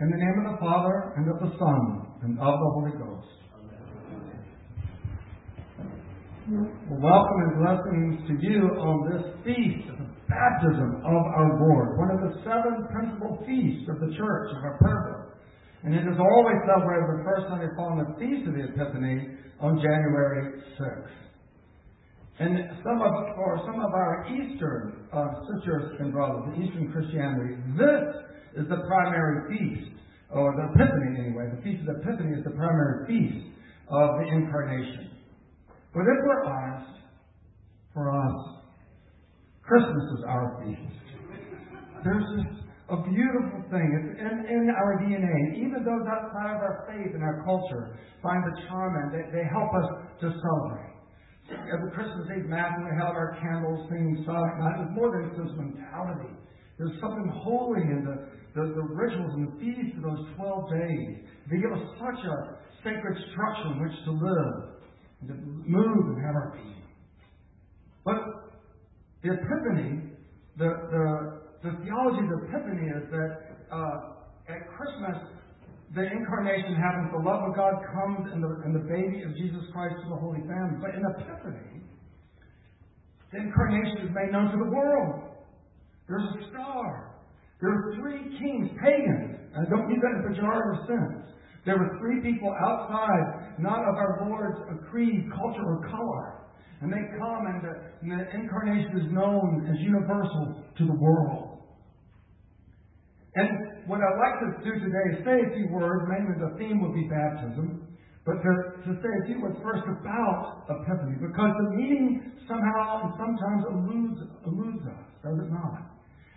In the name of the Father, and of the Son, and of the Holy Ghost. Well, welcome and blessings to you on this feast of the baptism of our Lord, one of the 7 principal feasts of the Church, of our prayer book. And it is always celebrated the first Sunday following the Feast of the Epiphany on January 6th. And for some of our Eastern sisters and brothers, the Eastern Christianity, this is the primary feast, or the Epiphany anyway. The Feast of the Epiphany is the primary feast of the Incarnation. But if we're honest, for us, Christmas is our feast. There's just a beautiful thing. It's in our DNA. Even those outside of our faith and our culture find the charm in it. They help us to celebrate. At the Christmas Eve Mass, we held our candles, singing Silent Night. It was more than sentimentality. There's something holy in the rituals and the feasts of those 12 days. They give us such a sacred structure in which to live, and to move and have our being. But the Epiphany, the theology of the Epiphany is that at Christmas, the Incarnation happens, the love of God comes in the baby of Jesus Christ to the Holy Family. But in Epiphany, the Incarnation is made known to the world. There's a star. There are 3 kings, pagans. I don't use that in a pejorative sense. There were 3 people outside, not of our Lord's creed, culture, or color. And they come, and the Incarnation is known as universal to the world. And what I'd like to do today is say a few words. Mainly the theme would be baptism. But to say a few words first about Epiphany. Because the meaning somehow and sometimes eludes us, does it not?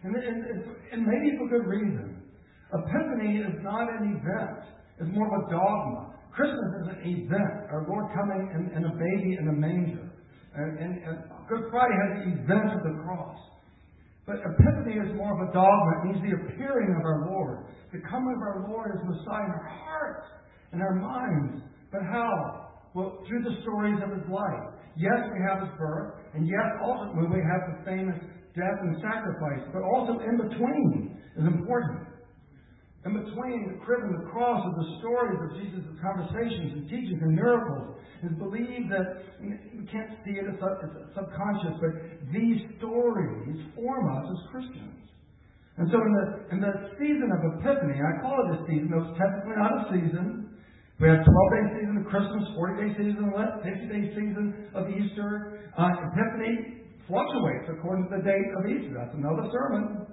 And maybe for good reason. Epiphany is not an event. It's more of a dogma. Christmas is an event. Our Lord coming in a baby in a manger. And Good Friday has the event of the cross. But Epiphany is more of a dogma. It means the appearing of our Lord. The coming of our Lord as Messiah in our hearts and our minds. But how? Well, through the stories of His life. Yes, we have His birth. And yes, ultimately we have the famous death and sacrifice. But also in between is important. In between the crib and the cross are the stories of Jesus' conversations and teachings and miracles. It's believed that we can't see it, it's subconscious, but these stories form us as Christians. And so in the season of Epiphany, I call it a season, though it's technically not a season. We have 12-day season of Christmas, 40-day season of Lent, 50-day season of Easter. Epiphany fluctuates according to the date of Easter. That's another sermon.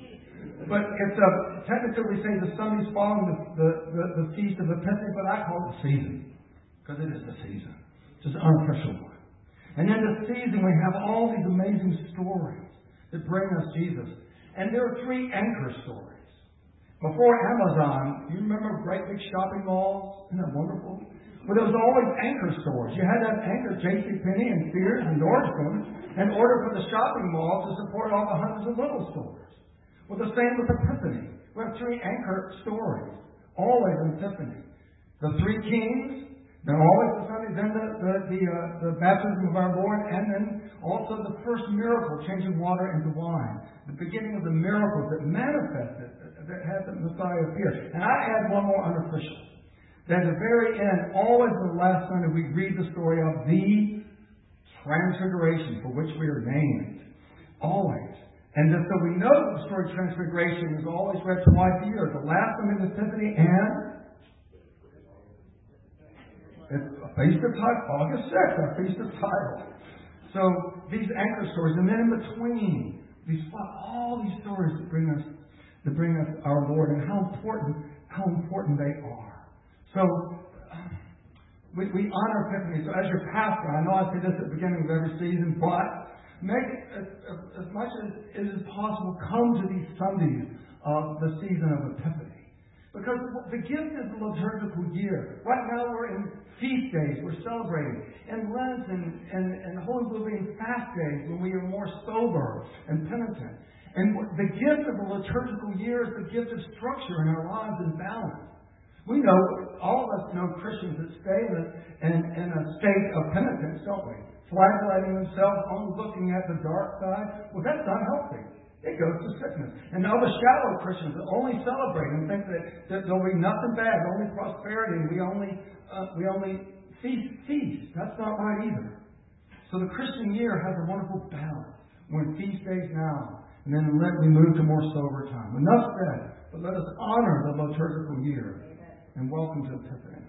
But it's technically we say the Sundays following the Feast of Epiphany, but I call it the season. Because it is the season. It's an unofficial one. And in the season we have all these amazing stories that bring us Jesus. And there are 3 anchor stories. Before Amazon, you remember great big shopping malls? Isn't that wonderful? Well, there was always anchor stores. You had to have anchor JCPenney and Sears and Nordstrom in order for the shopping mall to support all the hundreds of little stores. Well, the same with Epiphany. We have 3 anchor stories, always in Epiphany. The 3 kings, then always the Sunday, then the baptism of our Lord, and then also the first miracle, changing water into wine. The beginning of the miracles that manifested, that had the Messiah appear. And I add one more unofficial. That at the very end, always on the last Sunday, we read the story of the Transfiguration, for which we are named. Always. And so we know that the story of Transfiguration is always read twice a year. The last one is Epiphany and it's a Feast of Titles, August 6th, our Feast of Titles. So these anchor stories, and then in between, all these stories that bring us our Lord, and how important they are. So we honor Epiphany. So as your pastor, I know I say this at the beginning of every season, but make as much as it is possible, come to these Sundays of the season of Epiphany. Because the gift is the liturgical year. Right now we're in feast days. We're celebrating. And Lent and Holy Week fast days when we are more sober and penitent. And the gift of the liturgical year is the gift of structure in our lives and balance. We know, all of us know Christians that stay in a state of penitence, don't we? Flagellating themselves, only looking at the dark side. Well, that's not healthy. It goes to sickness. And other shallow Christians that only celebrate and think that there'll be nothing bad, only prosperity, and we only feast. That's not right either. So the Christian year has a wonderful balance. We're in feast days now, and then let me move to more sober time. Enough said, but let us honor the liturgical year. And welcome to Epiphany.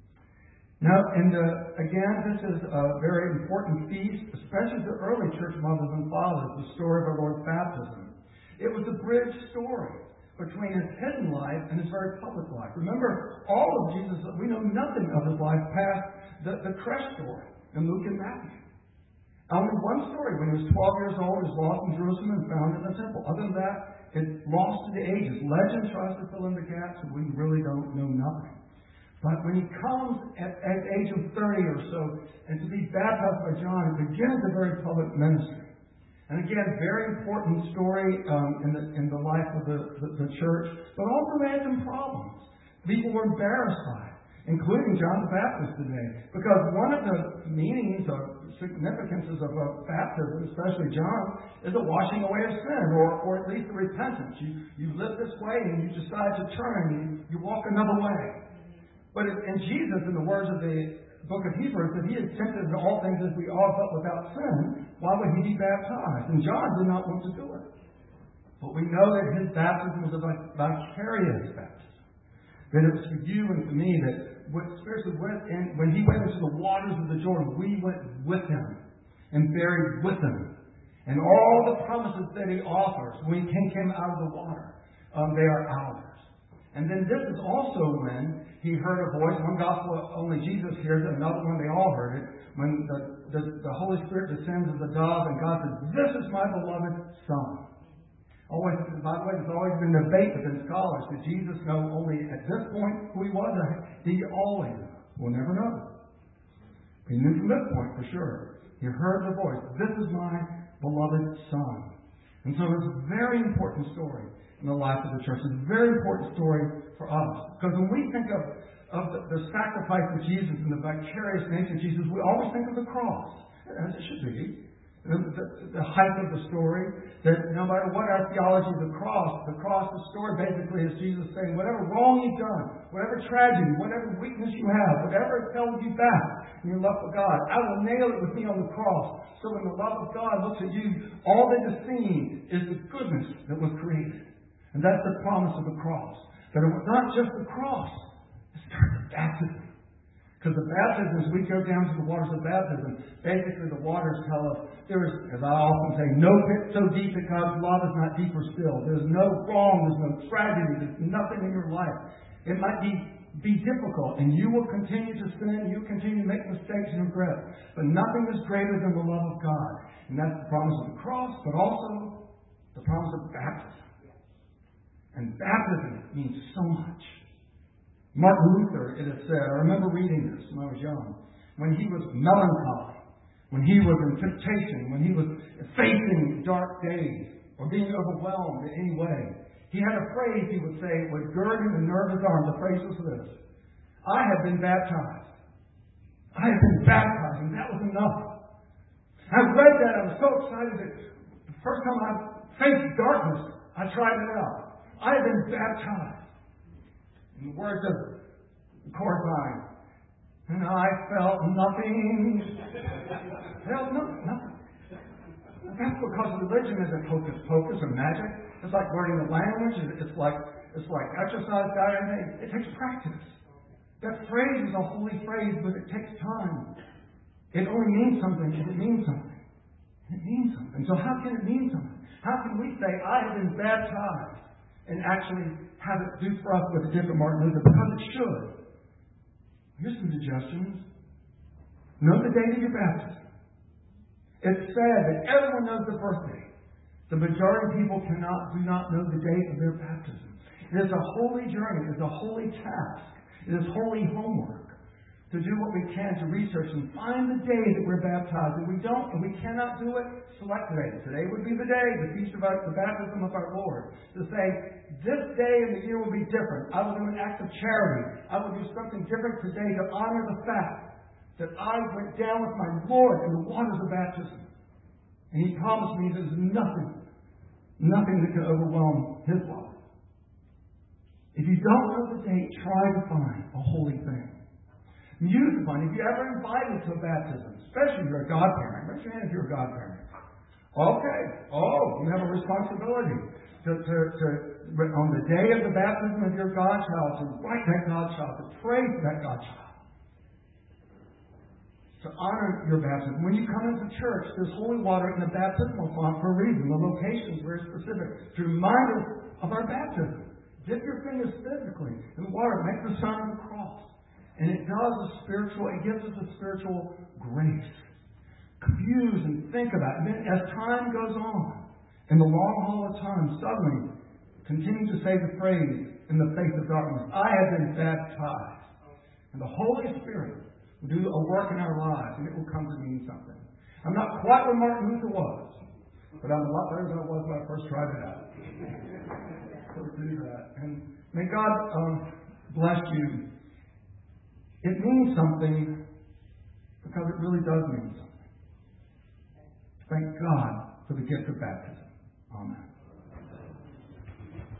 Now, again, this is a very important feast, especially the early church mothers and fathers, the story of our Lord's baptism. It was a bridge story between his hidden life and his very public life. Remember, all of Jesus, we know nothing of his life past the creche story in Luke and Matthew. Only one story, when he was 12 years old, he was lost in Jerusalem and found in the temple. Other than that, it's lost to the ages. Legend tries to fill in the gaps, and we really don't know nothing. But when he comes at the age of 30 or so, and to be baptized by John, it begins a very public ministry. And again, very important story in the life of the church, but also had some problems. People were embarrassed by it, including John the Baptist today. Because one of the meanings or significances of baptism, especially John, is a washing away of sin, or at least a repentance. You live this way and you decide to turn, you walk another way. But in Jesus, in the words of the book of Hebrews, that he is tempted in all things as we are, but without sin, why would he be baptized? And John did not want to do it. But we know that his baptism was a vicarious baptism. That it was for you and for me that spiritually when he went into the waters of the Jordan, we went with him and buried with him. And all the promises that he offers when he came out of the water, they are ours. And then this is also when he heard a voice. One gospel only Jesus hears it, another one they all heard it. When the Holy Spirit descends as a dove and God says, "This is my beloved Son." Always, by the way, there's always been debate within scholars. Did Jesus know only at this point who he was? Did he always know? We'll never know. He knew from this point for sure. He heard the voice. This is my beloved Son. And so it's a very important story in the life of the church. It's a very important story for us. Because when we think of the sacrifice of Jesus and the vicarious nature of Jesus, we always think of the cross, as it should be. The height of the story, that no matter what our theology of the cross, the story basically is Jesus saying, whatever wrong you've done, whatever tragedy, whatever weakness you have, whatever has held you back in your love for God, I will nail it with me on the cross. So when the love of God looks at you, all that is seen is the goodness that was created. And that's the promise of the cross. But it was not just the cross, it starts with baptism. Because the baptism, as we go down to the waters of baptism, basically the waters tell us there is, as I often say, no pit so deep that God's love is not deeper still. There's no wrong, there's no tragedy, there's nothing in your life. It might be difficult, and you will continue to sin, you continue to make mistakes and regrets. But nothing is greater than the love of God. And that's the promise of the cross, but also the promise of baptism. And baptism means so much. Martin Luther, it is said, I remember reading this when I was young, when he was melancholy, when he was in temptation, when he was facing dark days, or being overwhelmed in any way, he had a phrase he would say, would gird him and nerve his arm. The phrase was this: I have been baptized. I have been baptized, and that was enough. I read that, I was so excited that the first time I faced darkness, I tried it out. I have been baptized. In the words of the chorus, and I felt nothing. Felt nothing. That's because religion isn't hocus pocus or magic. It's like learning the language. It's like exercise diet. It takes practice. That phrase is a holy phrase, but it takes time. It only means something if it means something. It means something. So how can it mean something? How can we say, I have been baptized, and actually have it do for us with a different Martin Luther? Because it should. Here's some suggestions. Know the date of your baptism. It's sad that everyone knows the birthday. The majority of people do not know the date of their baptism. It is a holy journey. It is a holy task. It is holy homework to do what we can to research and find the day that we're baptized. If we don't, and we cannot do it, select a day. Today would be the day, the feast of the baptism of our Lord. To say, this day in the year will be different. I will do an act of charity. I will do something different today to honor the fact that I went down with my Lord in the waters of baptism. And He promised me there's nothing nothing that can overwhelm His love. If you don't know the date, try to find a holy thing. Use the money. If you're ever invited to a baptism, especially if you're a godparent, raise your hand if you're a godparent. Okay. You have a responsibility on the day of the baptism of your godchild, to write that godchild, to pray for that godchild, to honor your baptism. When you come into church, there's holy water in the baptismal font for a reason. The location is very specific to remind us of our baptism. Dip your fingers physically in the water, make the sign of the cross. And it gives us a spiritual grace. Confuse and think about it. And then as time goes on, in the long haul of time, suddenly continue to say the phrase in the face of darkness, I have been baptized. And the Holy Spirit will do a work in our lives, and it will come to mean something. I'm not quite where Martin Luther was, but I'm a lot better than I was when I first tried it out. So do that. And may God bless you. It means something because it really does mean something. Thank God for the gift of baptism. Amen.